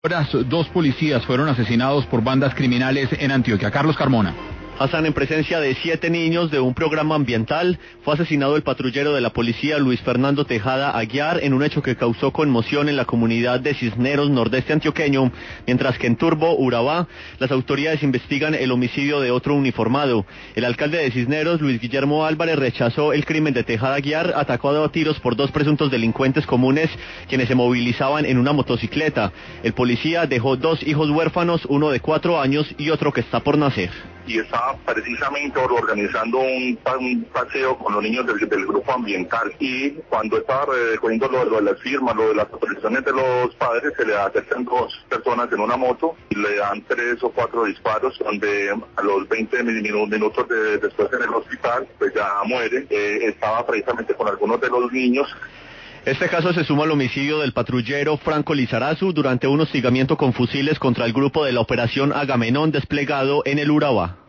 Horas, dos policías fueron asesinados por bandas criminales en Antioquia. Carlos Carmona. Hassan, en presencia de 7 niños de un programa ambiental, fue asesinado el patrullero de la policía Luis Fernando Tejada Aguiar en un hecho que causó conmoción en la comunidad de Cisneros, nordeste antioqueño, mientras que en Turbo, Urabá, las autoridades investigan el homicidio de otro uniformado. El alcalde de Cisneros, Luis Guillermo Álvarez, rechazó el crimen de Tejada Aguiar, atacado a tiros por 2 presuntos delincuentes comunes quienes se movilizaban en una motocicleta. El policía dejó 2 hijos huérfanos, uno de 4 años y otro que está por nacer. Y estaba precisamente organizando un paseo con los niños del grupo ambiental, y cuando estaba recogiendo lo de las firmas, lo de las autorizaciones de los padres, se le acercan 2 personas en una moto y le dan 3 o 4 disparos, donde a los 20 minutos después en el hospital pues ya muere. Estaba precisamente con algunos de los niños. Este caso se suma al homicidio del patrullero Franco Lizarazu durante un hostigamiento con fusiles contra el grupo de la Operación Agamenón desplegado en el Urabá.